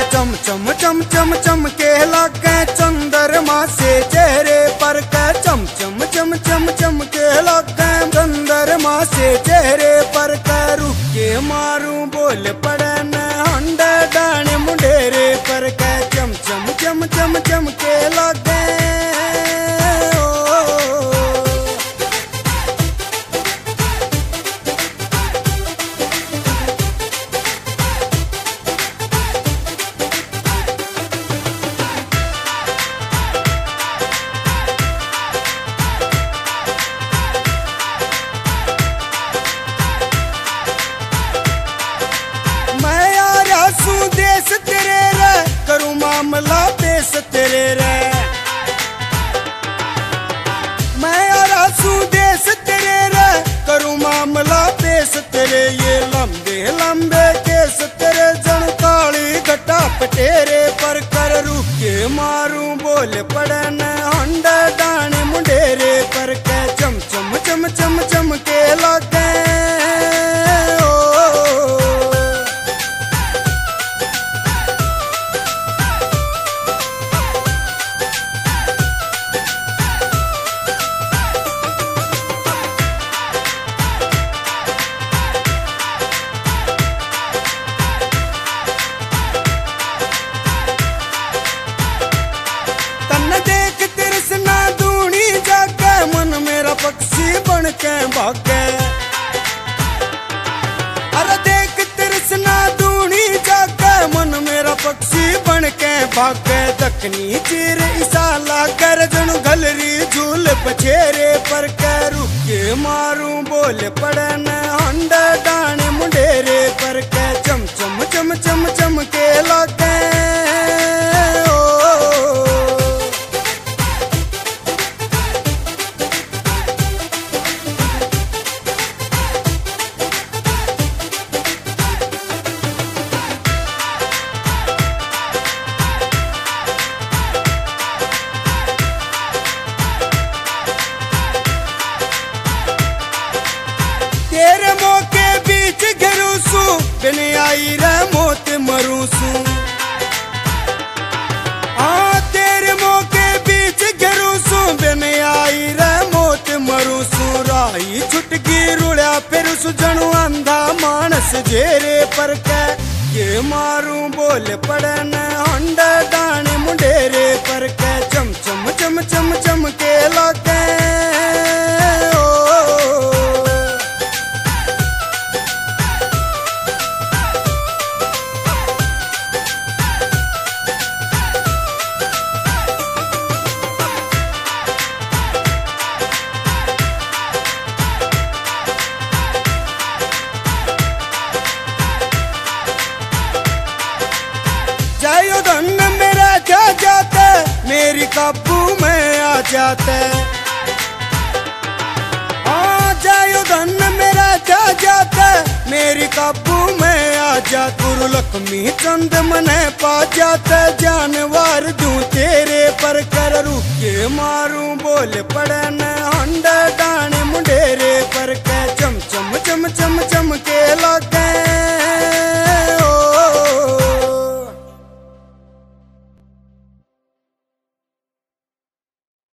चम चम चम चम चम के लागे चंद्रमा से चेहरे पर के चम चम चम चम चम के लागे चंद्रमा से चेहरे पर के रुक के मारूं बोल पड़े न हंडे डाने मुंडेरे पर के चम चम चम चम चम के लागे देश तेरे रे करूं मामला पेश तेरे रे मैं आरा सू देश तेरे रे करूं मामला पेश तेरे ये लंबे लंबे केस तेरे जन काली घटा पटेरे पर कर रुके मारूं बोल पड़े न हंडे डाने मुंडेरे पर के चम चम चम चम चम के लागे पक्षी बन के भागे अरे देख तिरसना दूनी जागे मन मेरा पक्षी बन के भागे दखनी चीर इसाला कर जनु गलरी झूल पछेरे पर के रुके मारूं बोल पड़े न हंडे डाने मुंडेरे पर के चम चम चम चम चम के लागे तेरे मौके बीच घरूसू बिन आई रे मौत मरूसू हाँ तेरे मौके बीच घरूसू बिन आई रे मौत मरूसू राही छुटकी रुड़या फिर सुजणु अंधा मानस जेरे पर के ये मारूं बोल पड़े न हंडे डाने मुंडेरे पर के चम चम चम चम चम के लागे जायो धन मेरा जा जाते मेरी काबू में आ जाते हाँ जायो धन मेरा जा जाते मेरी काबू में आ जा गुरु लक्ष्मी चंद मने पा जाते जानवर दूं तेरे पर कर रुके मारूं बोल पड़े न हंडे डाने मुंडेरे पर के चम चम चम चम चम